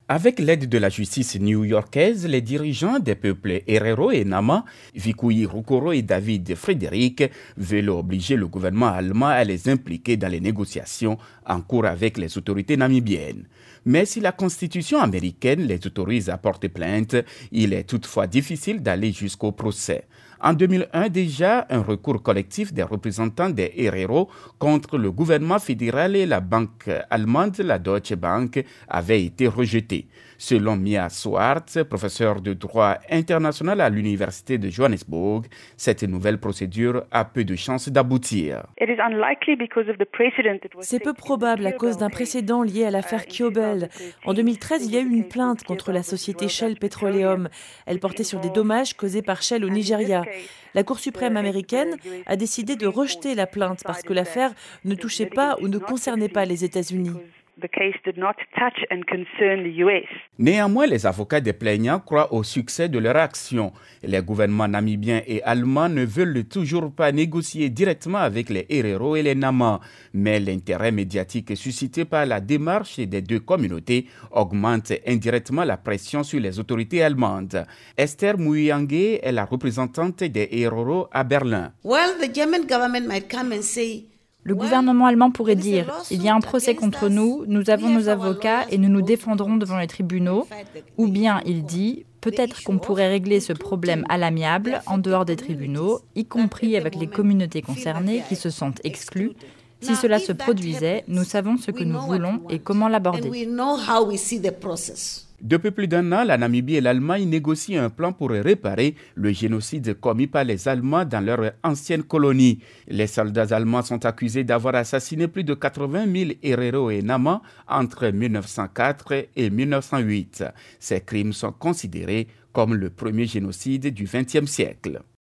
Avec l'aide de la justice new-yorkaise, les dirigeants des peuples Herero et Nama, Vikuyi Rukoro et David Frédéric, veulent obliger le gouvernement allemand à les impliquer dans les négociations en cours avec les autorités namibiennes. Mais si la constitution américaine les autorise à porter plainte, il est toutefois difficile d'aller jusqu'au procès. En 2001 déjà, un recours collectif des représentants des Herero contre le gouvernement fédéral et la banque allemande, la Deutsche Bank, avait été rejeté. Selon Mia Swartz, professeure de droit international à l'université de Johannesburg, cette nouvelle procédure a peu de chances d'aboutir. C'est peu probable à cause d'un précédent lié à l'affaire Kiobel. En 2013, il y a eu une plainte contre la société Shell Petroleum. Elle portait sur des dommages causés par Shell au Nigeria. La Cour suprême américaine a décidé de rejeter la plainte parce que l'affaire ne touchait pas ou ne concernait pas les États-Unis. Néanmoins, les avocats des plaignants croient au succès de leur action. Les gouvernements namibiens et allemands ne veulent toujours pas négocier directement avec les Herero et les Nama. Mais l'intérêt médiatique suscité par la démarche des deux communautés augmente indirectement la pression sur les autorités allemandes. Esther Muyange est la représentante des Herero à Berlin. Le gouvernement allemand pourrait dire « Il y a un procès contre nous, nous avons nos avocats et nous nous défendrons devant les tribunaux ». Ou bien il dit « Peut-être qu'on pourrait régler ce problème à l'amiable, en dehors des tribunaux, y compris avec les communautés concernées qui se sentent exclues. Si cela se produisait, nous savons ce que nous voulons et comment l'aborder. » Depuis plus d'un an, la Namibie et l'Allemagne négocient un plan pour réparer le génocide commis par les Allemands dans leur ancienne colonie. Les soldats allemands sont accusés d'avoir assassiné plus de 80 000 Herero et Nama entre 1904 et 1908. Ces crimes sont considérés comme le premier génocide du XXe siècle.